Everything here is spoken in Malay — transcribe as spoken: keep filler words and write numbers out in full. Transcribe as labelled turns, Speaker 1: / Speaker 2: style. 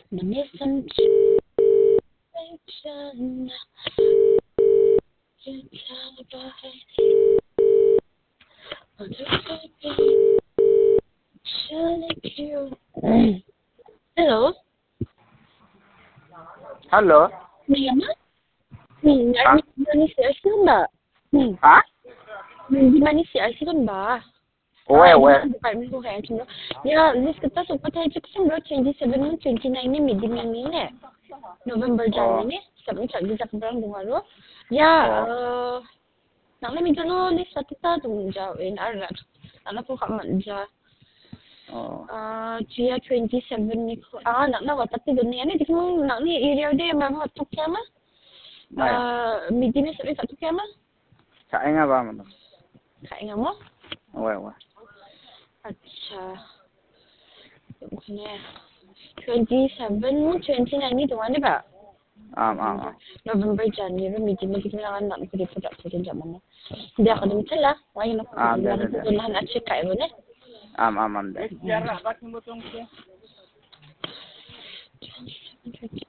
Speaker 1: Menisan Sana Hello.
Speaker 2: Halo.
Speaker 1: Mama? Hmm,
Speaker 2: Hah?
Speaker 1: manis ya sih mbak? Hmm,
Speaker 2: Hah?
Speaker 1: manis ya sih kan mbak?
Speaker 2: Owe, owe.
Speaker 1: Department ko kaya cuma. Ya, list kita sempat aja kesem bro twenty-seven and twenty-nine ni meeting yang ini. November
Speaker 2: Oh.
Speaker 1: January ni, sabi sa bisa keberang bungalo. Ya,
Speaker 2: Oh.
Speaker 1: eh, nang lami dalo list sa kita tung jawin arat. Ano po ka man ja?
Speaker 2: Oh.
Speaker 1: Ah, dia twenty-seven ni ko. Ah, nak na tapi dunia ni di mo nak ni area dia memang tu kema.
Speaker 2: Ay.
Speaker 1: Ah, meeting ni sabi sa tu kema.
Speaker 2: Kain nga ba mo?
Speaker 1: Kaya nga mo?
Speaker 2: Owe, owe.
Speaker 1: अच्छा twenty-seven twenty-nine ni tuan ni ba?
Speaker 2: Um, um, um.
Speaker 1: November, January, meeting mo kita lang nak ko dito dapat din jaman mo. Hindi ako din sila. Why na ko
Speaker 2: Ah,
Speaker 1: lang
Speaker 2: da, da, da.
Speaker 1: ko lang at check kayo ne.
Speaker 2: Um, um, um. Da.